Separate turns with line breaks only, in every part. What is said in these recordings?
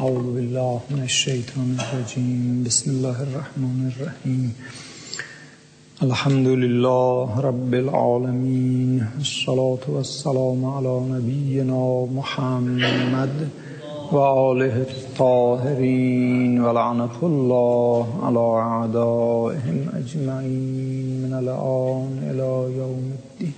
اعوذ بالله من الشیطان الرجیم. بسم الله الرحمن الرحیم. الحمد لله رب العالمین، الصلاة والسلام علی نبینا محمد و آله الطاهرین و لعنة الله علی اعدائهم اجمعین من الآن الی یوم الدین.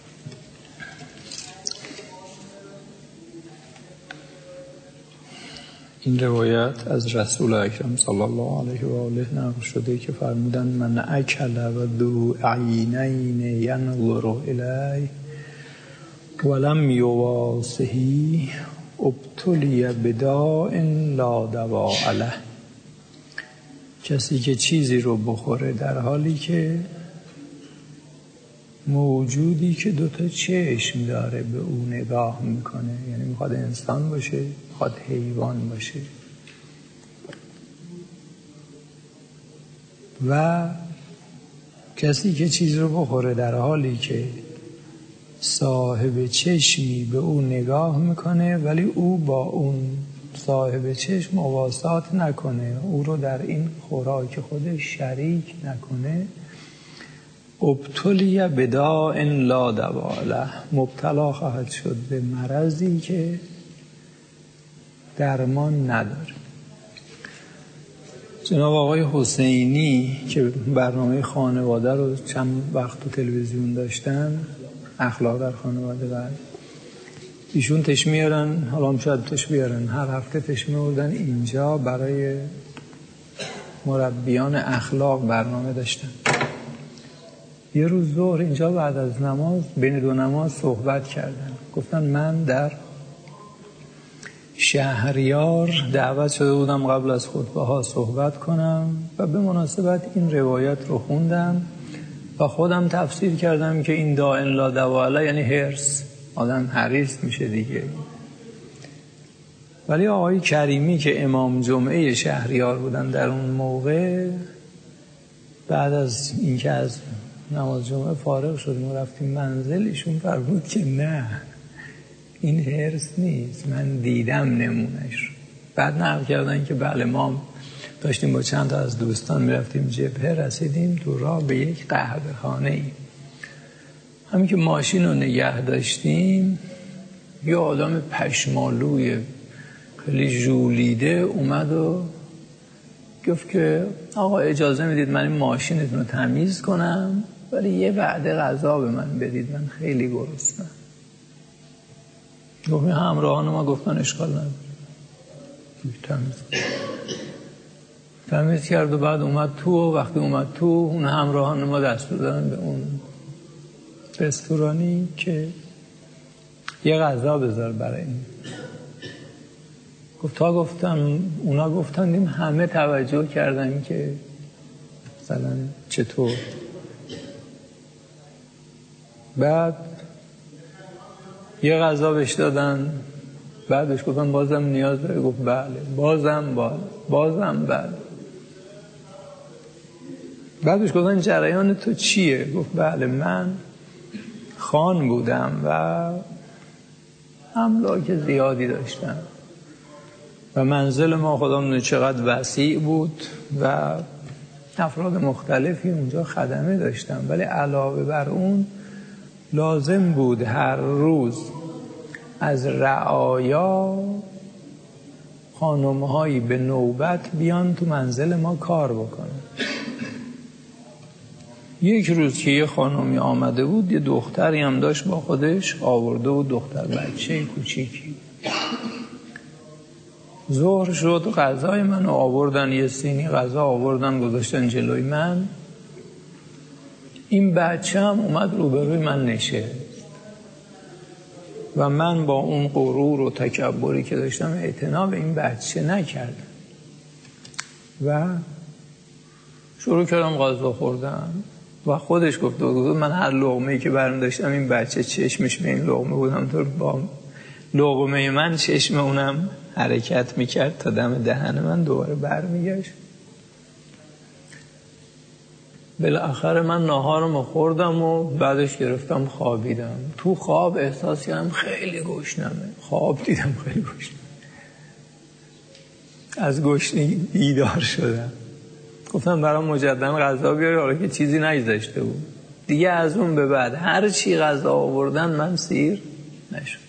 این روایت از رسول اکرم صلی الله علیه و آله نقل شده که فرمودن من اکل و ذو عینین ینظر الیه ولم یواسهی ابتلی بداء لا دواء له. کسی که چیزی رو بخوره در حالی که موجودی که دوتا چشم داره به او نگاه میکنه، یعنی میخواد انسان باشه میخواد حیوان باشه، و کسی که چیز رو بخوره در حالی که صاحب چشمی به او نگاه میکنه ولی او با اون صاحب چشم مواسات نکنه، او رو در این خوراک خودش شریک نکنه، ابتلی بداء لا دواء له، مبتلا خواهد شد به مرضی که درمان نداره. جناب آقای حسینی که برنامه خانواده رو چند وقت تو تلویزیون داشتن، اخلاق در خانواده، بعد ایشون تش میارن، حالا هم شاید تش بیارن، هر هفته تش میاردن اینجا برای مربیان اخلاق برنامه داشتن. یه روز ظهر اینجا بعد از نماز بین دو نماز صحبت کردن، گفتن من در شهریار دعوت شده بودم قبل از خطبه ها صحبت کنم و به مناسبت این روایت رو خوندم و خودم تفسیر کردم که این داء لا دواء له یعنی حرص، آدم حریص میشه دیگه. ولی آقای کریمی که امام جمعه شهریار بودن در اون موقع، بعد از اینکه از نماز جمعه فارغ شدیم و رفتیم منزل، ایشون فرمود که نه، این حرص نیست، من دیدم نمونش. بعد نقل کردن که بله ما داشتیم با چند تا از دوستان میرفتیم جبهه، رسیدیم تو راه به یک قهوه خانه ای، همین که ماشین رو نگه داشتیم یه آدم پشمالوی خیلی ژولیده اومد و گفت که آقا اجازه میدید من این ماشینتون رو تمیز کنم ولی یه وعده غذا به من بدید، من خیلی گرسنه‌ام. گفت همراهان ما گفتن اشکال نداره، تمیز کرد و بعد اومد تو، و وقتی اومد تو اون همراهان ما دستور دادن به اون رستورانی که یه غذا بذار برای این. گفت تا گفتم، اونا گفتن همه توجه کردن که مثلا چطور. بعد یه غذا بهش دادن، بعدش گفتن بازم نیاز داره، گفت بله، بازم بله. بعدش گفتن جریان تو چیه؟ گفت بله من خان بودم و املاک زیادی داشتم و منزل ما خدا میدونه چقدر وسیع بود و افراد مختلفی اونجا خدمه داشتم، ولی علاوه بر اون لازم بود هر روز از رعایا خانم‌هایی به نوبت بیان تو منزل ما کار بکنن. یک روز که یه خانمی آمده بود، یه دختری هم داشت با خودش آورده بود، دختر بچه کوچیکی. ظهر شد، غذای منو آوردن، یه سینی غذا آوردن گذاشتن جلوی من. این بچه هم اومد روبروی من نشست و من با اون غرور و تکبری که داشتم اعتنا به این بچه نکردم و شروع کردم غذا خوردن و خودش گفت من هر لقمه‌ای که برمی داشتم این بچه چشمش به این لقمه بودم، تو با لقمه من چشم اونم حرکت میکرد تا دم دهن من دوباره برمیگشت. بالاخره من ناهارمو خوردم و بعدش گرفتم خوابیدم. تو خواب احساس کردم خیلی گشنمه، خواب دیدم خیلی گشنمه. از گشنگی بیدار شدم. گفتم برام مجددا غذا بیاری، حالا که چیزی نگذاشته بود. دیگه از اون به بعد هر چی غذا آوردن من سیر نشد.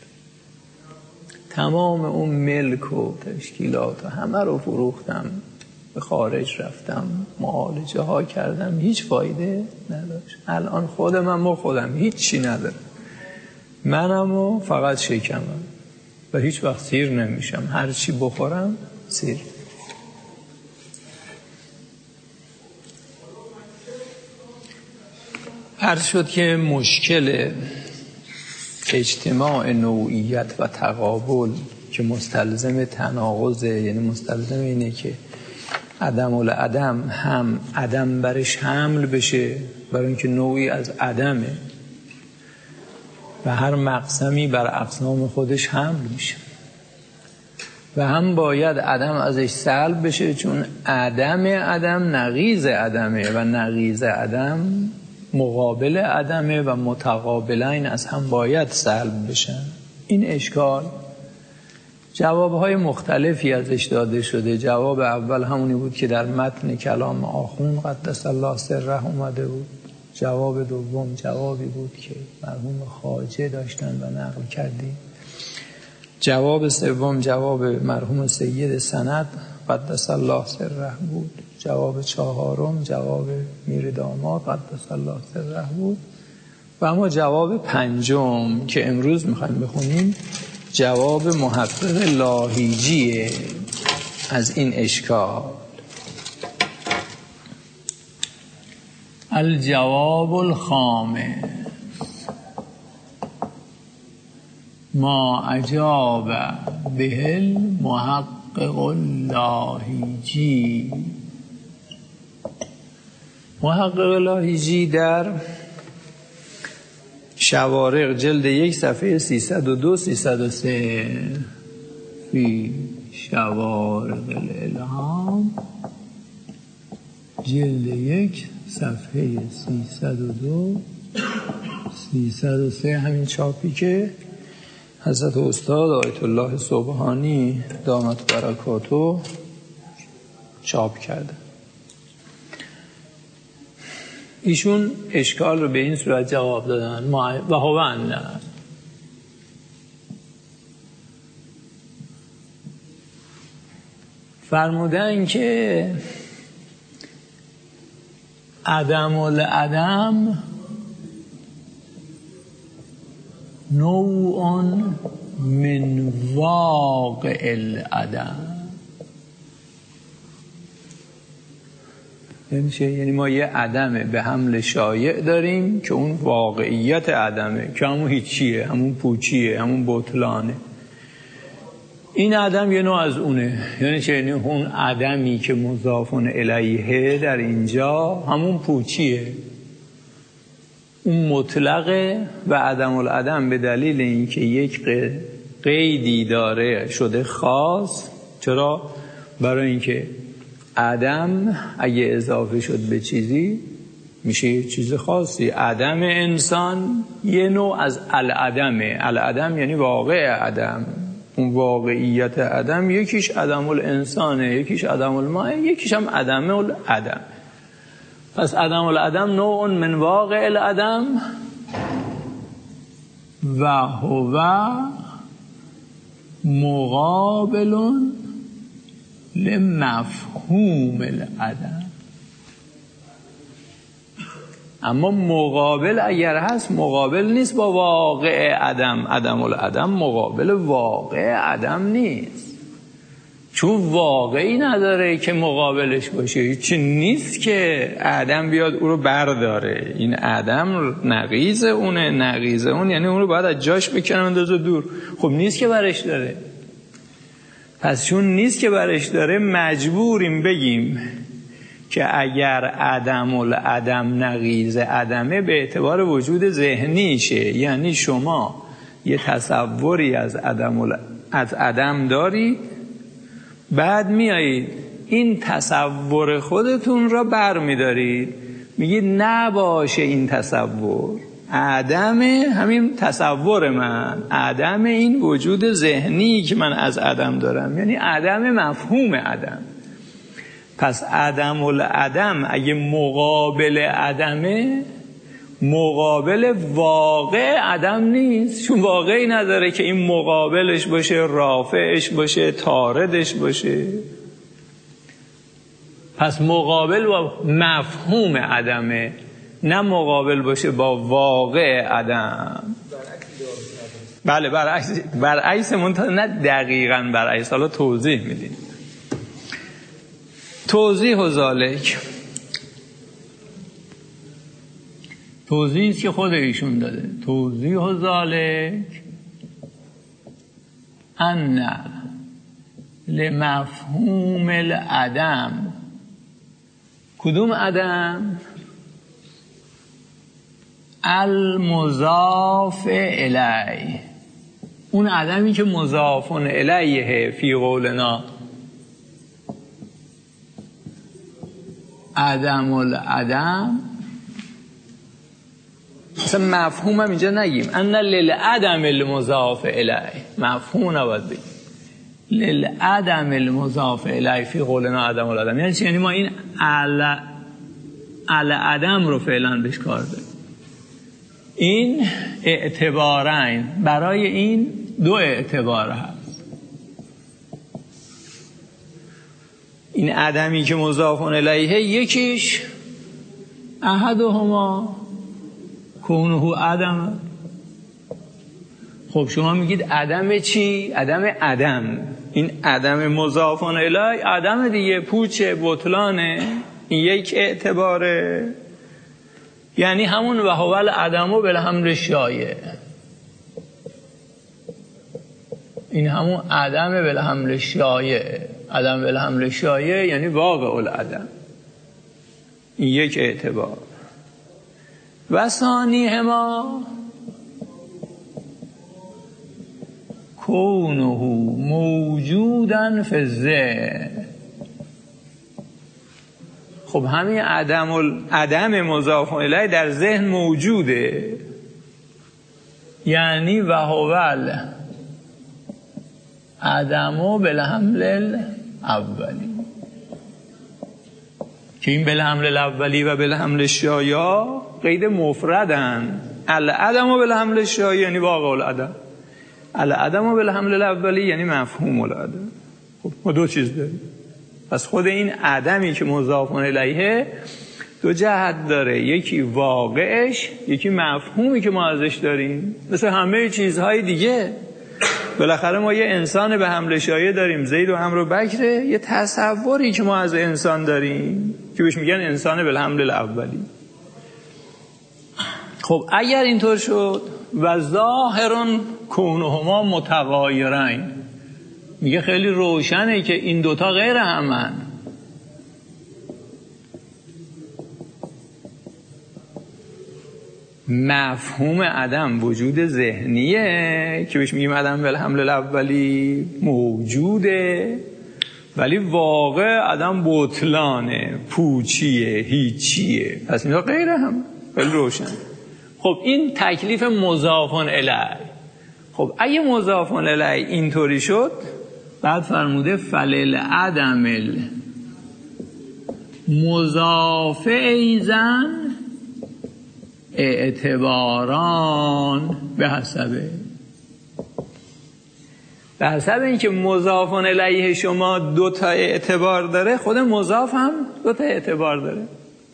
تمام اون ملک و تشکیلات و همه رو فروختم، به خارج رفتم، معالجه ها کردم، هیچ فایده نداشت. الان خودم هیچی ندارم، منم و فقط شکمم و هیچ وقت سیر نمیشم. هر چی بخورم سیر. عرض شد که مشکل اجتماع نوعیت و تقابل که مستلزم تناقضه، یعنی مستلزم اینه که عدم العدم هم عدم برش حمل بشه، برای اینکه نوعی از عدمه و هر مقسمی بر اقسام خودش حمل میشه، و هم باید عدم ازش سلب بشه، چون عدم نقیض عدمه و نقیض عدم مقابل عدمه و متقابلین از هم باید سلب بشن. این اشکال جوابهای مختلفی ازش داده شده. جواب اول همونی بود که در متن کلام آخوند قدس الله سره اومده بود. جواب دوم جوابی بود که مرحوم خواجه داشتن و نقل کردیم. جواب سوم جواب مرحوم سید سند قدس الله سره بود. جواب چهارم جواب میر داماد قدس الله سره بود. و اما جواب پنجم که امروز میخوایم بخونیم جواب محقق لاهیجیه از این اشکال. الجواب الخامس ما اجاب به المحقق اللاهیجی. محقق لاهیجی در شوارق جلد 1 صفحه 302-303 فی شوارق الالهام جلد 1 صفحه 302-303 همین چاپی که حضرت استاد آیت الله سبحانی دامت برکاتو چاپ کرده. ایشون اشکال رو به این صورت جواب دادن و هو ان فرمودن که عدم العدم نوع من واقع العدم. یعنی ما یه عدم به حمل شایع داریم که اون واقعیت عدمه، که همون هیچیه، همون پوچیه، همون بطلانه. این عدم یه نوع از اونه. یعنی چه؟ یعنی اون عدمی که مضافون الیه در اینجا همون پوچیه، اون مطلقه. و عدم العدم به دلیل اینکه یک قیدی داره شده خاص. چرا؟ برای اینکه عدم اگه اضافه شد به چیزی میشه یه چیز خاصی. عدم انسان یه نوع از العدمه. العدم یعنی واقع عدم، اون واقعیت عدم. یکیش عدم الانسانه، یکیش عدم الماء، یکیش هم عدم العدم. پس عدم العدم نوع من واقع العدم و هو مقابل لمفهوم العدم. اما مقابل اگر هست مقابل نیست با واقع عدم. عدم العدم مقابل واقع عدم نیست، چون واقعی نداره که مقابلش باشه. هیچی نیست که عدم بیاد او رو برداره. این عدم نقیض اونه. نقیض اون یعنی اون رو باید از جاش بکنه اندازه دور. خب نیست که برش داره. پس چون نیست که برش داره مجبوریم بگیم که اگر عدم العدم نقیض عدمه به اعتبار وجود ذهنیشه. یعنی شما یه تصوری از عدم دارید، بعد میایید این تصور خودتون را بر میدارید، میگید نباشه این تصور، عدم همین تصور من، عدم این وجود ذهنی که من از عدم دارم، یعنی عدم مفهوم عدم. پس عدم العدم اگه مقابل عدمه، مقابل واقع عدم نیست، چون واقعی نداره که این مقابلش باشه، رافعش باشه، طاردش باشه. پس مقابل با مفهوم عدمه، نه مقابل باشه با واقع عدم. بله برعکس منتها نه دقیقاً برعکس. حالا توضیح میدیم. توضیح و ذالک، توضیحی که خود ایشون داده. توضیح و ذالک ان لمفهوم العدم. کدوم عدم؟ المضاف الیه، اون عدمی که مضاف الیه فی قولنا. عدم العدم مثلا مفهوم هم اینجا نگیم، ان للعدم المضاف الیه، مفهوم نباید بگیم. للعدم المضاف الیه فی قولنا عدم العدم یعنی چی؟ یعنی ما این العدم رو فعلا بهش کار داریم. این اعتبارین، برای این دو اعتبار هست. این عدمی که مضاف الیه، یکیش احدهما کونه عدم. خب شما میگید عدم چی؟ عدم. این عدم مضاف الیه عدم دیگه، پوچه، بطلانه. این یک اعتباره، یعنی همون وهول عدمو بالحمل شایع. این همون عدم بالحمل شایع. عدم بالحمل شایع یعنی واقع العدم. این یک اعتبار. و ثانیهما کونه موجودن فی الذهن. خب همین عدم مضاف الیه در ذهن موجوده، یعنی و هوال عدمو بالحمل الاولی، که این بالحمل الاولی و بالحمل الشایع قید مفردن. العدمو بالحمل الشایع یعنی واقع العدم، العدمو بالحمل الاولی یعنی مفهوم العدم. خب ما دو چیز داریم. پس خود این عدمی که مضاف الیه دو جهت داره، یکی واقعش، یکی مفهومی که ما ازش داریم. مثل همه چیزهای دیگه، بالاخره ما یه انسان به حمل شایع داریم، زید و عمرو و بکره، یه تصوری که ما از انسان داریم که بهش میگن انسان بالحمل الاولی. خب اگر اینطور شد و ظاهرون کونهما متغایرین، میگه خیلی روشنه که این دوتا غیر همن. مفهوم عدم وجود ذهنیه که بهش میگیم عدم بالحمل الاولی موجوده، ولی واقع عدم بطلانه، پوچیه، هیچیه. پس اینا غیر هم، خیلی روشن. خب این تکلیف مضاف الیه. خب اگه مضاف الیه اینطوری شد، بعد فرموده فلل عدم مضاف ایزن اعتباران به حسب اینکه مضاف الیه شما دو تا اعتبار داره، خود مضاف هم دو تا اعتبار داره.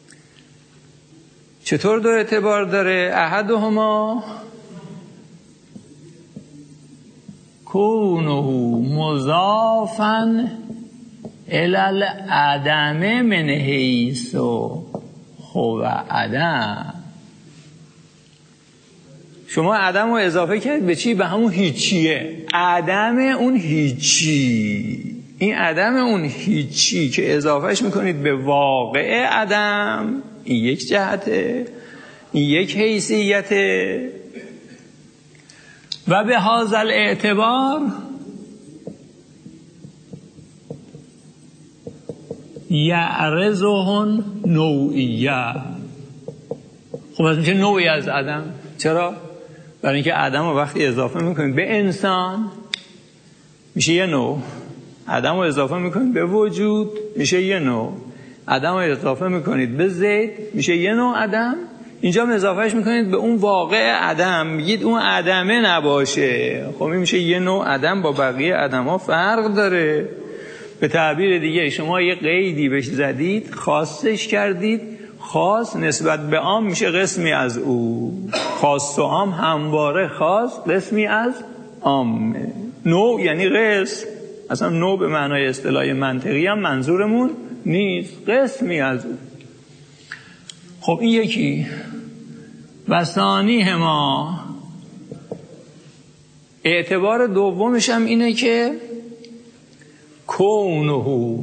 چطور دو اعتبار داره؟ احدهما کونه مضافن الی العدم من حیث هو عدم. شما عدم رو اضافه کرد به چی؟ به همون هیچیه. عدم اون هیچی. این عدم اون هیچی که اضافهش میکنید به واقع عدم، این یک جهته، این یک حیثیته. و به هذا الاعتبار یعرضهن نوعیه. خب از میشه نوعی از عدم. چرا؟ برای اینکه آدم رو وقتی اضافه میکنید به انسان میشه یه نوع، آدم رو اضافه میکنید به وجود میشه یه نوع، آدم رو اضافه میکنید به زید میشه یه نوع آدم، اینجا اضافهش میکنید به اون واقع آدم، میگید اون آدمه نباشه، خب این میشه یه نوع آدم با بقیه آدم‌ها فرق داره. به تعبیر دیگه شما یه قیدی بهش زدید، خاصش کردید، خاص نسبت به عام میشه قسمی از او، خاص و عام همواره خاص قسمی از عام. نوع یعنی قسم، اصلا نوع به معنای اصطلاحی منطقی هم منظورمون نیست، قسمی از او. خب این یکی. و ثانی ما اعتبار دومش هم اینه که کونه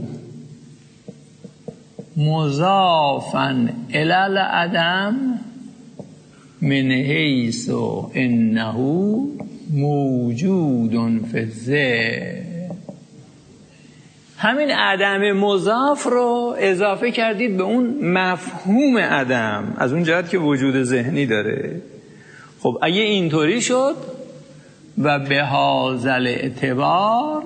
مضافا الی العدم من حیث انه موجود فی الذهن. همین عدم مضاف رو اضافه کردید به اون مفهوم عدم از اون جهت که وجود ذهنی داره. خب اگه اینطوری شد و به هازل اعتبار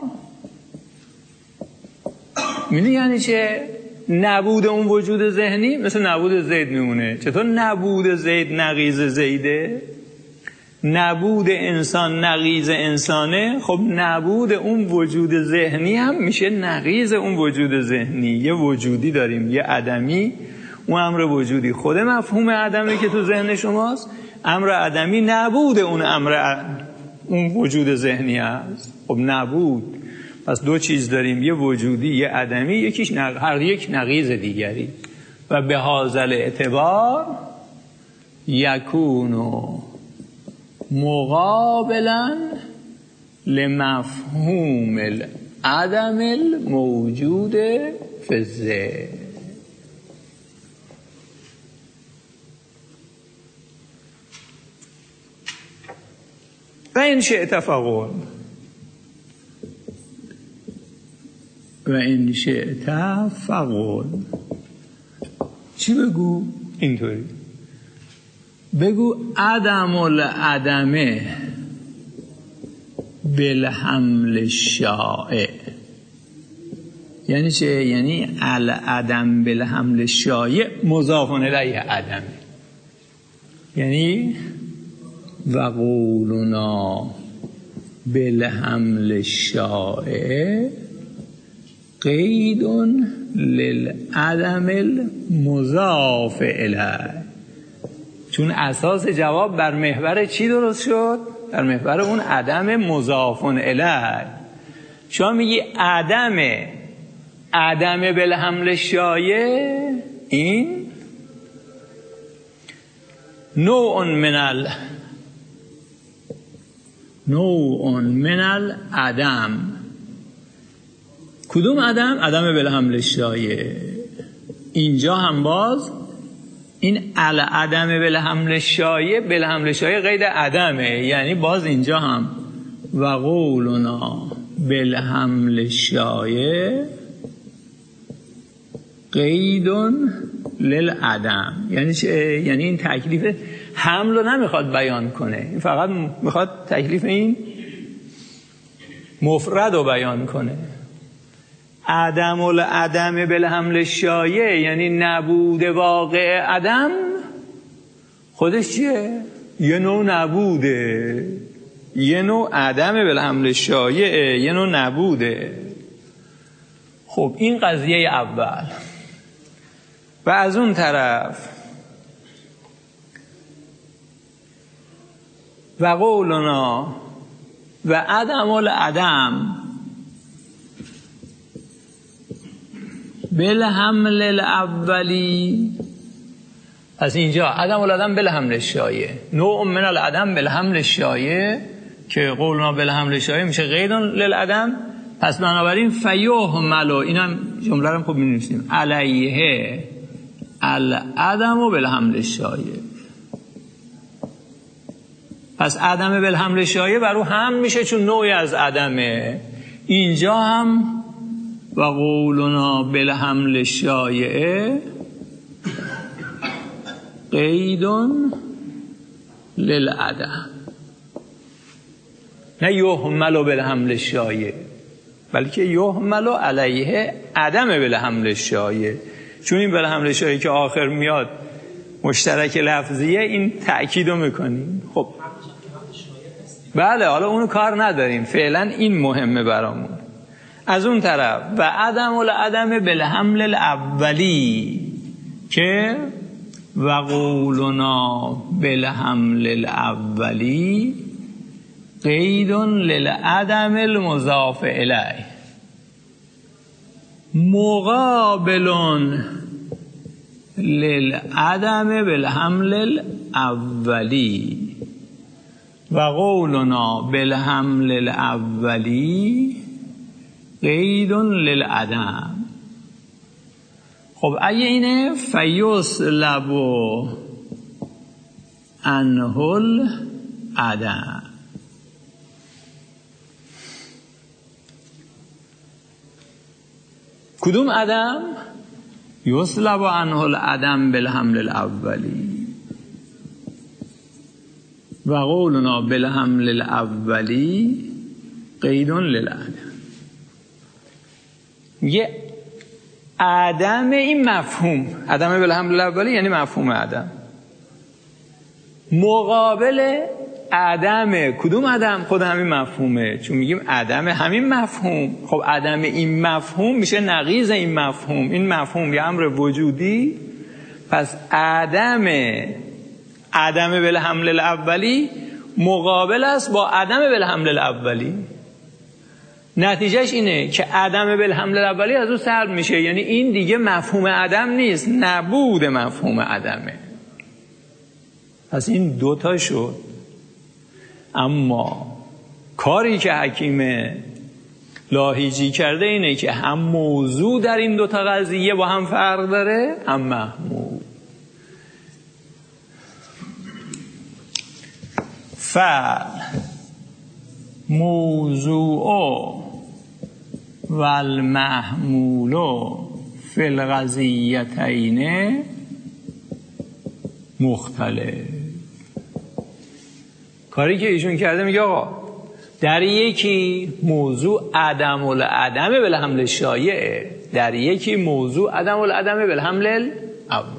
میدونی یعنی چه؟ نبود اون وجود ذهنی مثل نبود زید میمونه. چطور نبود زید نقیض زیده؟ نبود انسان نقیض انسانه، خب نبود اون وجود ذهنی هم میشه نقیض اون وجود ذهنی. یه وجودی داریم، یه عدمی، اون امر وجودی خود مفهوم عدمی که تو ذهن شماست، امر عدمی نبود اون وجود ذهنی هست. خب نبود، پس دو چیز داریم، یه وجودی یه عدمی، یکیش هر یک نقیض دیگری. و به هازل اعتبار یکونو مقابلا لمفهوم العدم الموجود فی الذهن. و این شئت فقل و این شئت فقل. چی بگو؟ اینطوری بگو عدم العدمه بالحمل الشائع. یعنی چه؟ یعنی العدم بالحمل الشائع مضاف الیه عدم. یعنی و قولنا بالحمل الشائع قید للعدم المضاف الیه. چون اساس جواب بر محور چی درست شد؟ بر محور اون عدم مضاف الیه. شما میگی عدم بالحمل الشایع، این نوع من العدم. کدوم عدم؟ عدم بالحمل الشایع. اینجا هم باز این عدم بالحمل الشایع، بالحمل الشایع قید عدمه، یعنی باز اینجا هم و قولنا بالحمل الشایع قید للعدم. یعنی چه؟ یعنی این تکلیف حمل رو نمیخواد بیان کنه، فقط میخواد تکلیف این مفرد رو بیان کنه. عدم العدم بالحمل الشایع یعنی نبود واقع عدم، خودش چیه؟ یه نوع نبوده، یه نوع عدم بالحمل الشایع، یه نوع نبوده. خب این قضیه اول. و از اون طرف و قولنا و عدم العدم بالحمل الاولی. از اینجا عدم العدم بالحمل الشایع، نوع من العدم بالحمل الشایع که قولنا بالحمل الشایع میشه قید للعدم. پس بنابراین فیحمل، اینم جمله رو خوب می‌نویسیم، علیه العدم بالحمل الشایع. پس عدم بالحمل الشایع بر او هم میشه چون نوعی از عدمه. اینجا هم و قولنا بالحمل الشایع قید للعدم، نه یحمل بالحمل الشایع، بلکه یحمل علیه عدم بالحمل الشایع. چون این بالحمل الشایع که آخر میاد مشترک لفظیه، این تأکیدو میکنیم. خب بله، حالا اونو کار نداریم فعلا، این مهمه برامون. از اون طرف و عدم العدم بالحمل الاولی که و قولنا بالحمل الاولی قید للعدم المضاف الیه مقابل للعدم بالحمل الاولی و قولنا بالحمل الاولی قید للعدم. خب اگه اینه فیسلب عنه العدم، کدوم عدم؟ یسلب عنه العدم بالحمل الاولی و قولنا بالحمل الاولی قید للعدم. یه عدم، این مفهوم عدم بالحمل الاولی یعنی مفهوم عدم، مقابل عدم کدوم عدم؟ خود همین مفهومه، چون میگیم عدم همین مفهوم. خب عدم این مفهوم میشه نقیض این مفهوم. این مفهوم یه امر وجودی، پس عدم بالحمل الاولی مقابل است با عدم بالحمل الاولی. نتیجهش اینه که عدم بالحمل الاولی از اون سلب میشه، یعنی این دیگه مفهوم عدم نیست، نبود مفهوم عدمه. پس این دوتا شد. اما کاری که حکیم لاهیجی کرده اینه که هم موضوع در این دوتا قضیه با هم فرق داره، هم محمول. موضوع و المحمول فی القضیتین مختلف. کاری که ایشون کرده میگه آقا در یکی موضوع عدم العدم بالحمل الشایعه، در یکی موضوع عدم العدم بالحمل الاول.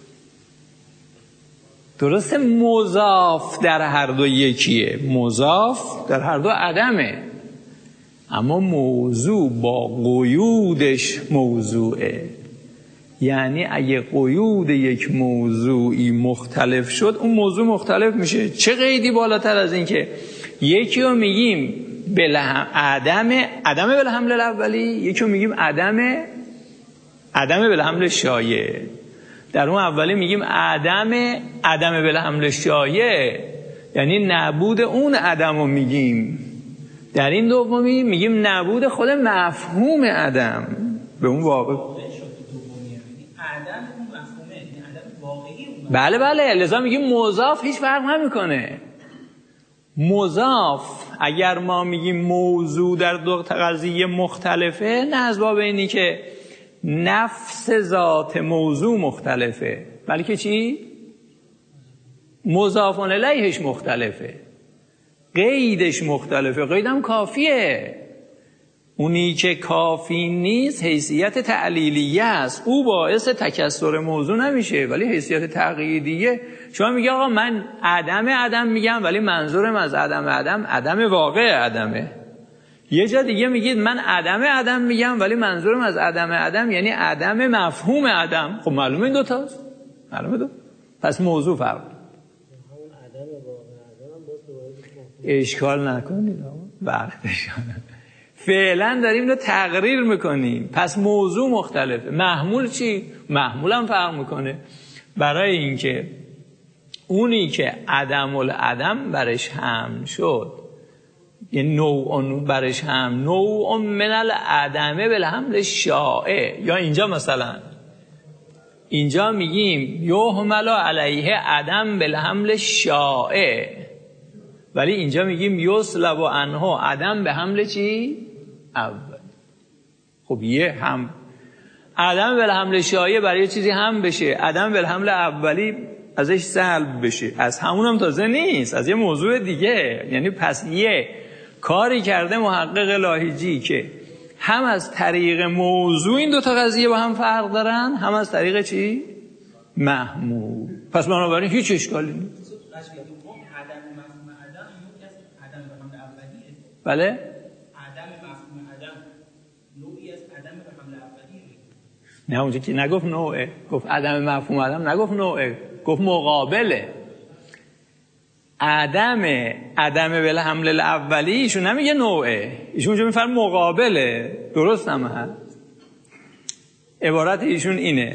درسته مضاف در هر دو یکیه، مضاف در هر دو عدمه، اما موضوع با قیودش موضوعه. یعنی اگه قیود یک موضوعی مختلف شد، اون موضوع مختلف میشه. چه قیدی بالاتر از این که یکی رو میگیم عدم بالحمل الاولی، یکی رو میگیم عدم بالحمل شایع. در اون اولی میگیم عدم بالحمل شایع، یعنی نبود اون عدم رو میگیم. در این دومی میگیم نبود خود مفهوم عدم به اون واقع. بله لذا میگیم مضاف هیچ فرق نمیکنه. مضاف اگر ما میگیم موضوع در دو قضیه مختلفه، نه از باب اینی که نفس ذات موضوع مختلفه، بلکه چی؟ مضاف الیهش مختلفه، قیدش مختلفه. قیدم کافیه. اونی که کافی نیست حیثیت تعلیلیه است، او باعث تکسر موضوع نمیشه، ولی حیثیت تقییدیه. شما میگه آقا من عدم میگم، ولی منظورم از عدم واقع عدمه. یه جا دیگه میگید من عدم میگم، ولی منظورم از عدم یعنی عدم مفهوم عدم. خب معلومه این دوتاست، معلومه پس موضوع فرق. اشکال نکنید فعلا داریم رو تقریر میکنیم. پس موضوع مختلفه. محمول چی؟ محمول هم فرق میکنه، برای اینکه اونی که عدم العدم برش هم شد، یعنی نوع برش هم، نوع من العدم بالحمل شائع. یا اینجا مثلا اینجا میگیم یحمل علیه عدم بالحمل شائع، ولی اینجا میگیم یسلب عنه عدم به حمل چی؟ اول. خب یه هم عدم بالحمل شایع برای چیزی هم بشه، عدم بالحمل اولی ازش سلب بشه. از همونم تازه نیست، از یه موضوع دیگه. یعنی پس یه کاری کرده محقق لاهیجی که هم از طریق موضوع این دوتا قضیه با هم فرق دارن، هم از طریق چی؟ محمول. پس بنابراین هیچ اشکالی نیست. بله؟
عدم مفهوم عدم نوعی از عدم به حمل اولیه.
نه اونجا که نگفت نوعه، گفت عدم مفهوم عدم، نگفت نوعه، گفت مقابله. عدم به حمل اولی ایشون نمیگه نوعه، ایشون اونجا میفرم مقابله. درست هم هست. عبارت ایشون اینه: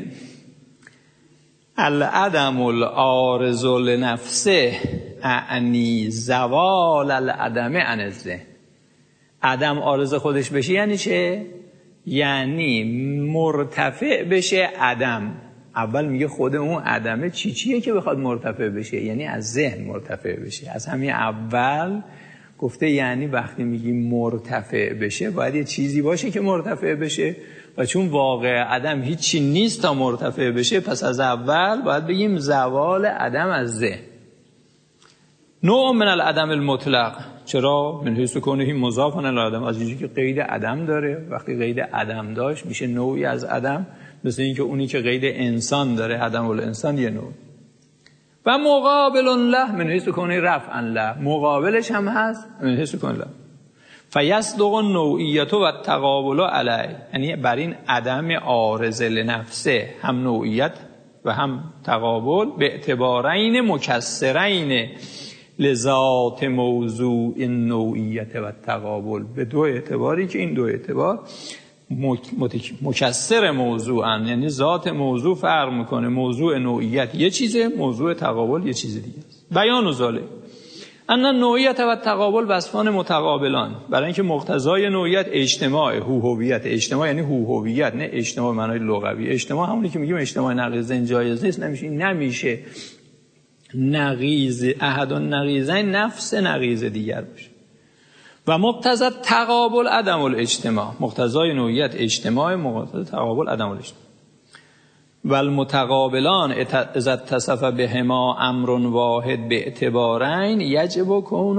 العدم العارض لنفسه اعنی زوال العدم عن الذهن. عدم عارض خودش بشه یعنی چه؟ یعنی مرتفع بشه عدم. اول میگه خود اون عدمه چیه که بخواد مرتفع بشه؟ یعنی از ذهن مرتفع بشه. از همین اول گفته یعنی وقتی میگیم مرتفع بشه باید یه چیزی باشه که مرتفع بشه، و چون واقع عدم هیچی نیست تا مرتفع بشه، پس از اول باید بگیم زوال عدم از ذهن. نوع من العدم المطلق. چرا؟ من حیث کونه مضاف الی العدم، از اینجایی که قید عدم داره. وقتی قید عدم داشت میشه نوعی از عدم، مثل اینکه اونی که قید انسان داره، عدم الانسان یه نوع. و مقابل له من حیث کونه رفعا له، مقابلش هم هست من حیث کونه له. فیصدق النوعیت و التقابل علیه، یعنی بر این عدم عارض لنفسه هم نوعیت و هم تقابل به اعتبارین مکسرین لذات موضوع النوعیت و التقابل، به دو اعتباری که این دو اعتبار مکسر موضوعن، یعنی ذات موضوع فرق میکنه. موضوع نوعیت یه چیزه، موضوع تقابل یه چیز دیگه است. بیان و ذالک ان النوعیت و التقابل وصفان متقابلان، برای اینکه مقتضای نوعیت اجتماع هویت. اجتماع یعنی هویت، نه اجتماع به معنای لغوی. اجتماع همونی که میگیم اجتماع نقیضین جایز نیست، نمیشه نقیض احد النقیضین نفس نقیض دیگر باشه. و مقتضی تقابل عدم الاجتماع، مقتضای نوعیت اجتماع، مقتضای تقابل عدم الاجتماع. و المتقابلان اذا اتصف بهما امر واحد به اعتبارین یجب کون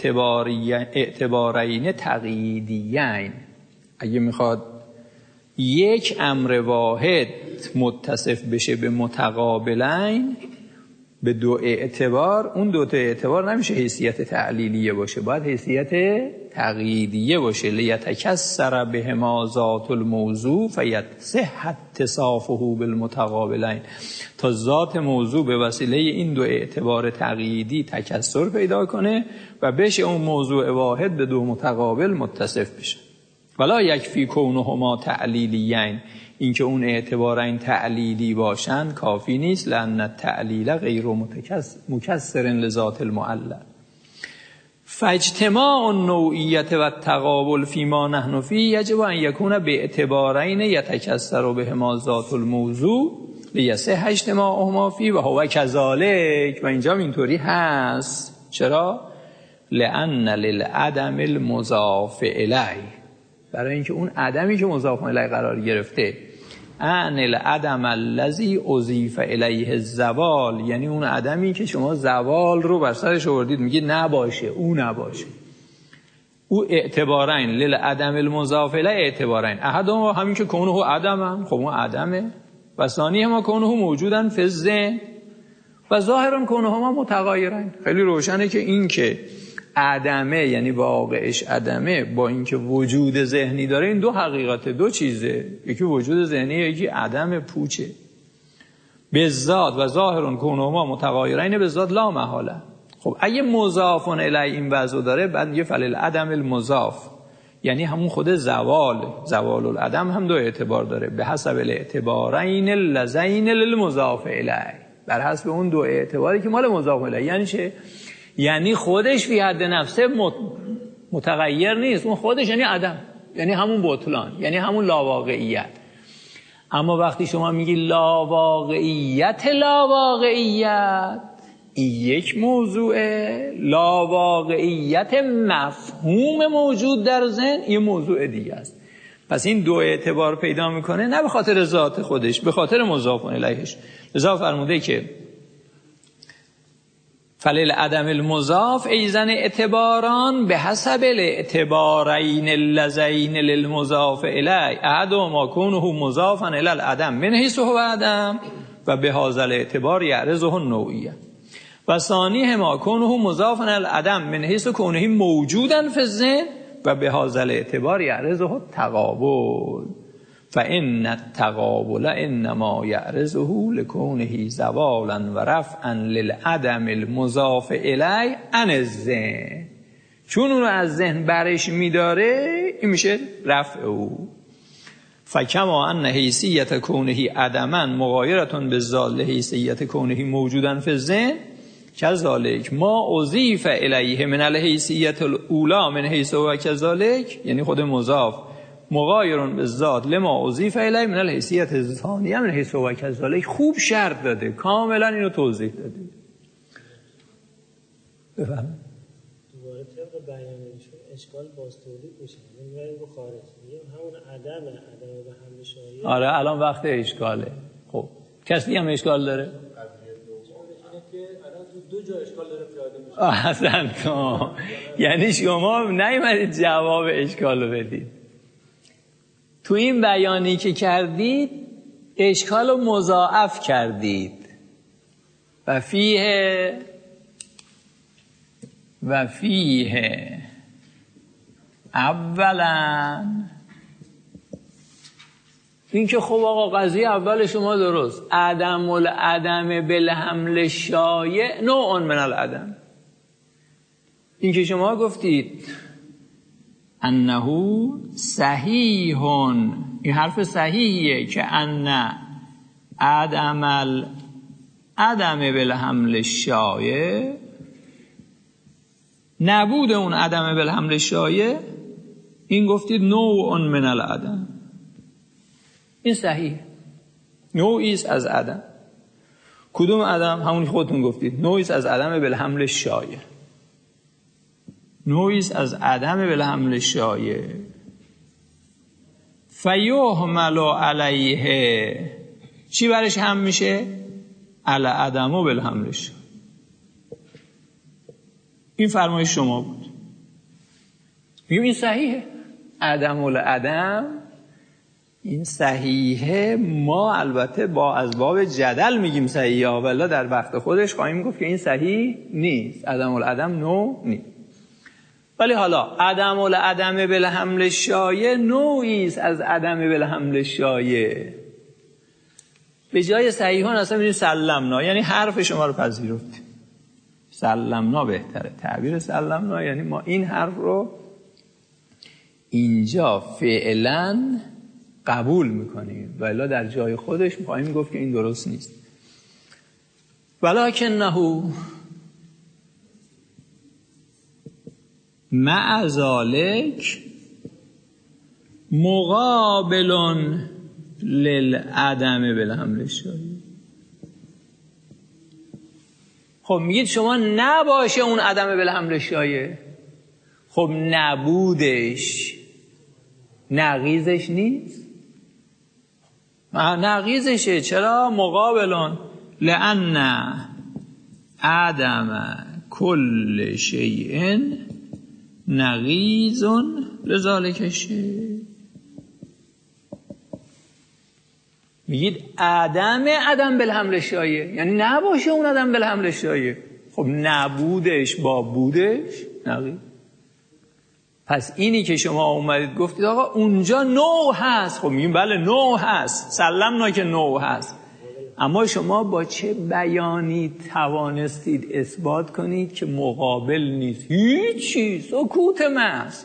الاعتبارین تقییدیین. اگه میخواد یک امر واحد متصف بشه به متقابلین به دو اعتبار، اون دو تا اعتبار نمیشه حیثیت تعلیلیه باشه، باید حیثیت تقییدیه باشه. لیتکسر بهما ذات الموضوع فیصح اتصافه بالمتقابلین، تا ذات موضوع به وسیله این دو اعتبار تقییدی تکسر پیدا کنه و بشه اون موضوع واحد به دو متقابل متصف بشه. ولا یکفی کونهما تعلیلیین، اینکه اون اعتبارین تعلیلی باشن کافی نیست. لأن التعلیل غیر مکسر لذات المعلل. فاجتماع النوعیت و التقابل فیما نحن فیه یجب ان یکون به اعتبارین یتکسر بهما ذات الموضوع لیصح اجتماعهما فیه و هو کذالک. و اینجا اینطوری هست. چرا؟ لأن للعدم المضاف الیه، برای اینکه اون عدمی که مضاف الیه قرار گرفته ان العدم الذی اضیف الیه الزوال، یعنی اون عدمی که شما زوال رو بر سرش آوردید میگید نباشه، او نباشه. او اعتبارین للعدم المضاف الیه اعتبارین، احدهما همین که کونه عدم، خب اون عدمه، و ثانی ما کونه موجودن فی الذهن و ظاهرا کونه ما متغیرین. خیلی روشنه که این که عدمه یعنی واقعش عدمه با اینکه وجود ذهنی داره، این دو حقیقت، دو چیزه، یکی وجود ذهنی یکی عدم پوچه. به ذات و ظاهرون کونهما متغیرین به ذات لا محاله. خب اگه مضاف الیه این وضع داره بعد یه فعل العدم المضاف، یعنی همون خود زوال العدم هم دو اعتبار داره، به حسب الاعتبارین اللذین للمضاف الیه، بر حسب اون دو اعتباری که مال مضاف الیه. یعنی چه؟ یعنی خودش فی حد نفسه متغیر نیست، اون خودش یعنی عدم، یعنی همون بطلان، یعنی همون لاواقعیت. اما وقتی شما میگی لاواقعیت این یک موضوعه، لاواقعیت مفهوم موجود در ذهن این موضوع دیگه است. پس این دو اعتبار پیدا میکنه، نه به خاطر ذات خودش، به خاطر مضاف الیهش. لذا فرموده که فلیل عدم المضاف ایزن اعتباران به حسب الاعتبارین اللذین للمضاف الی احدهما کونه مضافا الی العدم من حیث هو عدم و به هذا الاعتبار یعرضه النوعیه و ثانیهما کونه مضافا الی العدم من حیث کونه موجودا فی الذهن و به هذا الاعتبار یعرضه التقابل فإن التقابل انما یعرضه لکونه زوالا و رفعا للعدم المضاف الی عن الذهن، چون اون رو از ذهن برش میداره این میشه رفع او. فکما ان حیثیت کونه عدما مغایرة بالذات لحیثیت کونه موجودا فی الذهن کذالک ما اضیف الیه من الحیثیت الاولی من حیث و کذالک، یعنی خود مضاف مغایر بالذات لما اضیف الیه من الحیثیت الثانیه من حیث و کذالک. خوب شرط داده، کاملا اینو توضیح داده. بفهم
دوباره طبق بیانشون اشکال باز تولید میشه، میبریم رو خارج، میگیم همون عدم به حمل شایع.
آره الان وقت اشکاله. خب کسی هم اشکال داره؟
دو جا اشکال داره پیاده میشه.
اصلا یعنی شما نیومدید جواب اشکال رو بدید. تو این بیانی که کردید اشکال رو مضاعف کردید و فیه اولا این که خب آقا قضیه اول شما درست، عدم العدم بالحمل شایع نوع من العدم. این که شما گفتید انه صحیح، این حرف صحیحیه که ان عدم العدم بالحمل شایع، نبود اون عدم بالحمل شایع، این گفتید نوع من العدم. این صحیح، نوعی است از عدم. کدوم عدم؟ همون خودتون گفتید، نوعی است از عدم بالحمل شایع، نوعی است از عدم بالحمل شایع. فیحمل علیه، چی برش هم میشه؟ علی عدم و بالحمل شایع. این فرمایش شما بود. میگم این صحیحه، عدم العدم این صحیحه. ما البته از باب جدل میگیم صحیحه، ولی در وقت خودش خواهیم گفت که این صحیح نیست، عدم العدم نوع نیست. ولی حالا عدم العدم بالحمل شایع نوعی است از عدم بالحمل شایع. به جای صحیحان اصلا میگیم سلمنا، یعنی حرف شما رو پذیرفتیم. سلمنا بهتره، تعبیر سلمنا یعنی ما این حرف رو اینجا فعلا قبول میکنیم، ولی در جای خودش میخوایم گفت که این درست نیست. ولکنه مع ذلک مقابل للعدم بالحمل شایع. خب میگید شما نباشه اون عدم بالحمل شایع، خب نبودش نقیضش نیست؟ نقیضشه. چرا؟ مقابلون لأن عدم کل شیء نقیض لذالک شیء. میگید عدم بالحمل شایع یعنی نباشه اون عدم بالحمل شایع. خب نبودش با بودش نقیض. پس اینی که شما اومدید گفتید آقا اونجا نوع هست، خب میگیم بله نوع هست، سلمنا که نوع هست، اما شما با چه بیانی توانستید اثبات کنید که مقابل نیست؟ هیچی، سکوت محض.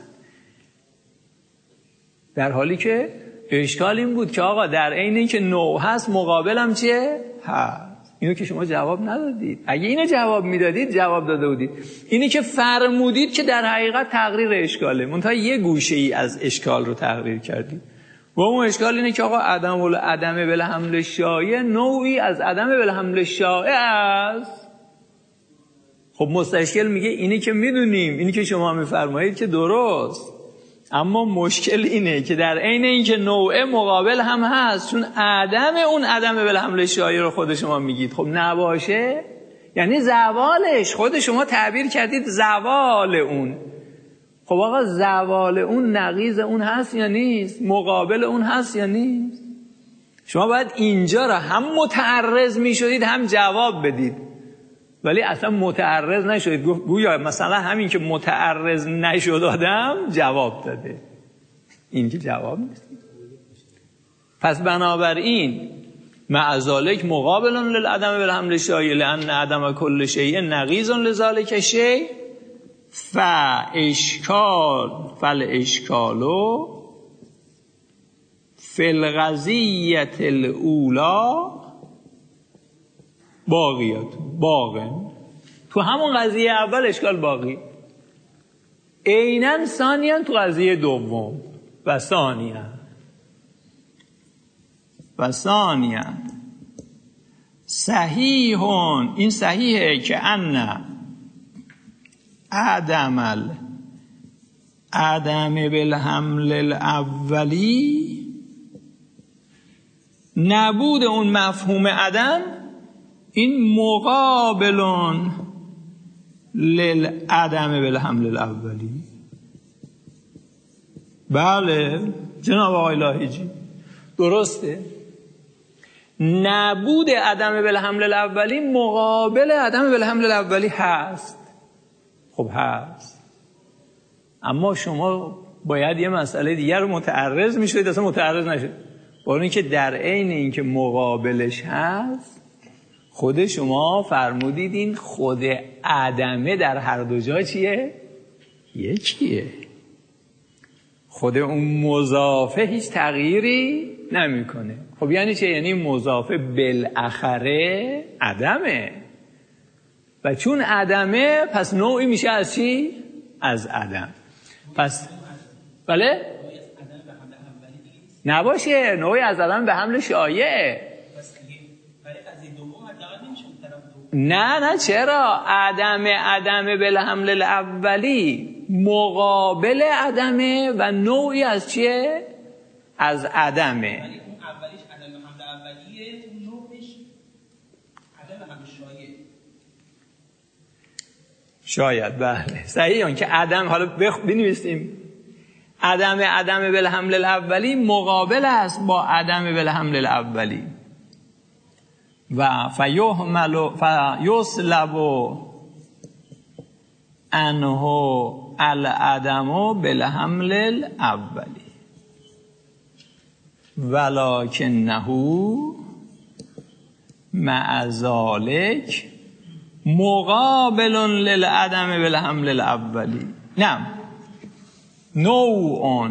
در حالی که اشکال این بود که آقا در عین اینکه نوع هست مقابل هم چیه؟ هست. اینو که شما جواب ندادید. اگه اینو جواب میدادید جواب داده بودید. اینی که فرمودید که در حقیقت تقریر اشکاله، منتها یه گوشه ای از اشکال رو تقریر کردید. و اون اشکال اینه که آقا عدم بالحمل شایع نوعی از عدم بالحمل شایع است. خب مستشکل میگه اینی که میدونیم، اینی که شما میفرمایید که درست، اما مشکل اینه که در عین اینکه نوع مقابل هم هست، چون اون عدم بالحمل شایع رو خود شما میگید. خب نباشه یعنی زوالش. خود شما تعبیر کردید زوال اون. خب آقا زوال اون نقیض اون هست یا نیست؟ مقابل اون هست یا نیست؟ شما باید اینجا را هم متعرض می شدید هم جواب بدید، ولی اصلا متعرض نشدید. گویا مثلا همین که متعرض نشد آدم جواب داده، این که جواب نیست. پس بنابراین مع ذالک مقابل للعدم بالحمل الشایع لان عدم کل شیء نقیض لذالک شیء فالاشکال فی القضیة الاولی باقن. تو همون قضیه اول اشکال باقی، عیناً ثانیاً تو قضیه دوم و ثانیاً صحیحون، این صحیحه که ان عدم بالحمل الاولی، نبود اون مفهوم عدم این مقابلون للعدم بالحمل الاولی. بله جناب آقای لاهیجی درسته، نبود عدم بالحمل الاولی مقابل عدم بالحمل الاولی هست. خب هست، اما شما باید یه مسئله دیگر رو متعرض میشوید، اصلا متعرض نشد. با اینکه در عین اینکه مقابلش هست، خود شما فرمودید این خود عدمه در هر دو جا چیه؟ یکیه. خود اون مضافه هیچ تغییری نمیکنه. خب یعنی چه؟ یعنی مضافه بالاخره عدمه، و چون عدمه پس نوعی میشه از چی؟ از عدم. پس بله؟ نباشه، نوعی از عدم به حمل شایع. نه چرا؟ عدم بالحمل الاولی مقابل عدمه و نوعی از چیه؟ از عدمه.
اون اولیش عدم حمل اولیه، اون نوعش عدم حمل شایع.
شاید بله صحیح. اون که عدم، حالا بنویسیم عدم بالحمل الاولی مقابل است با عدم بالحمل الاولی و فیسلب عنه العدم بالحمل الاولی ولکنه مع ذلک مقابل للعدم بالحمل الاولی. نعم، نوع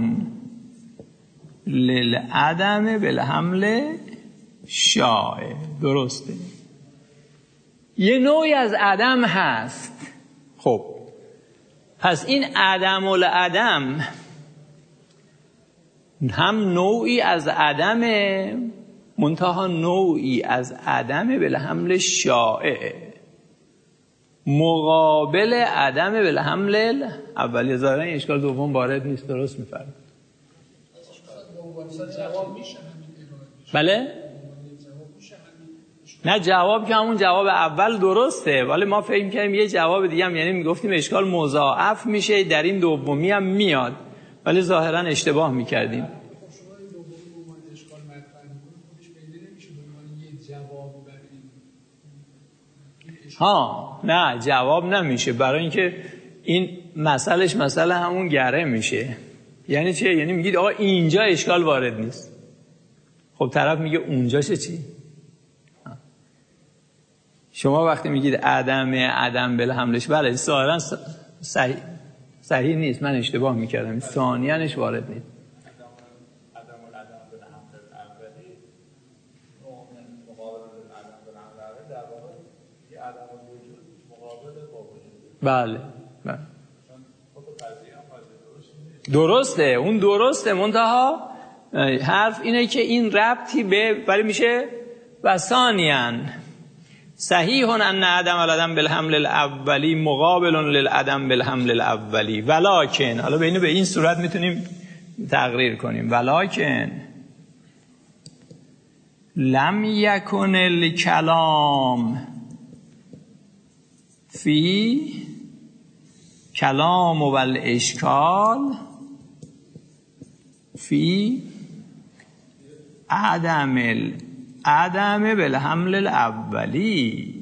للعدم بالحمل شایع. درسته، یه نوعی از عدم هست. خب پس این عدم العدم هم نوعی از عدمه، منتها نوعی از عدم بالحمل شایع مقابل عدم بالحمل اولی. ظاهرا این اشکال دوم وارد نیست. درست می‌فرمایید. بله؟ نه جواب که همون جواب اول درسته، ولی ما فکر می‌کردیم یه جواب دیگه هم، یعنی میگفتیم اشکال مضاعف میشه در این دومی هم میاد، ولی ظاهرا اشتباه می‌کردیم. نه جواب نمیشه، برای اینکه این مسئله همون گره میشه. یعنی چه؟ یعنی میگید آقا اینجا اشکال وارد نیست. خب طرف میگه اونجاشه چی؟ شما وقتی میگید عدم بالحملش، بله ظاهرا صحیح نیست، من اشتباه میکردم، ثانیانش وارد نیست. بله درسته، اون درسته، منتها حرف اینه که این ربطی به ولی میشه و ثانیاً صحیح ان عدم العدم بالحمل الاولی مقابل للعدم بالحمل الاولی ولکن، حالا به این صورت میتونیم تقریر کنیم، ولکن لم یکن الکلام فی کلام و الاشکال فی عدم بالحمل الاولی.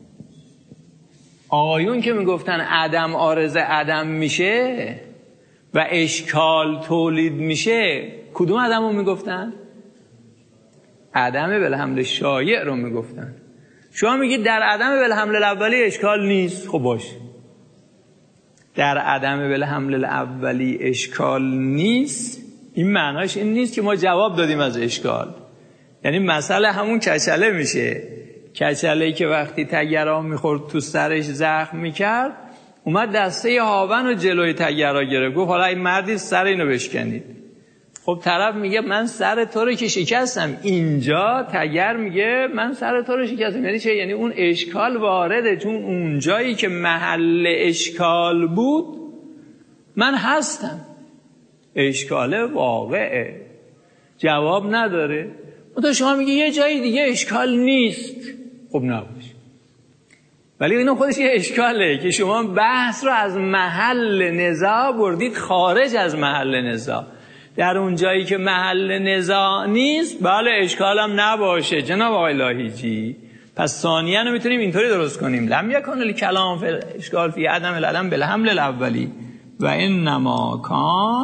آقایون که میگفتن عدم عارض عدم میشه و اشکال تولید میشه، کدوم عدم رو میگفتن؟ عدم بالحمل شایع رو میگفتن. شما میگید در عدم بالحمل الاولی اشکال نیست. خب باشه، در عدم بالحمل الاولی اشکال نیست، این معناش این نیست که ما جواب دادیم از اشکال. یعنی مسئله همون کچله میشه. کچله‌ای که وقتی تگرها میخورد تو سرش زخم میکرد، اومد دسته هاون رو جلوی تگرها گرفت، گفت حالا این مردی سر اینو بشکنید. خب طرف میگه من سر تو رو که شکستم. اینجا تگر میگه من سر تو رو شکستم. یعنی چه؟ یعنی اون اشکال وارده، چون اون جایی که محل اشکال بود من هستم. اشکال واقعه، جواب نداره. تو شما میگه یه جایی دیگه اشکال نیست. خب نباشه، ولی اینو خودش یه اشکاله که شما بحث رو از محل نزاع بردید خارج از محل نزاع. در اون جایی که محل نزاع نیست بله اشکال هم نباشه جناب آقای لاهیجی. پس ثانیاً رو میتونیم اینطوری درست کنیم: لم یکن الکلام فی اشکال فی عدم العدم بالحمل الاولی و انما کان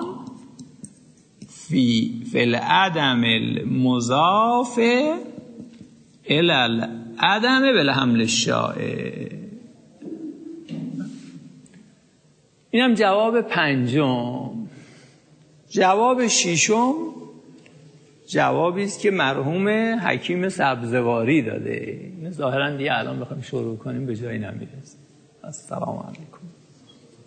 فی العدم المضاف الی العدم بالحمل الشائع. اینم جواب پنجم. جواب ششم جوابی است که مرحوم حکیم سبزواری داده. ظاهراً دیگه الان بخوایم شروع کنیم به جایی نمیرسیم. السلام علیکم.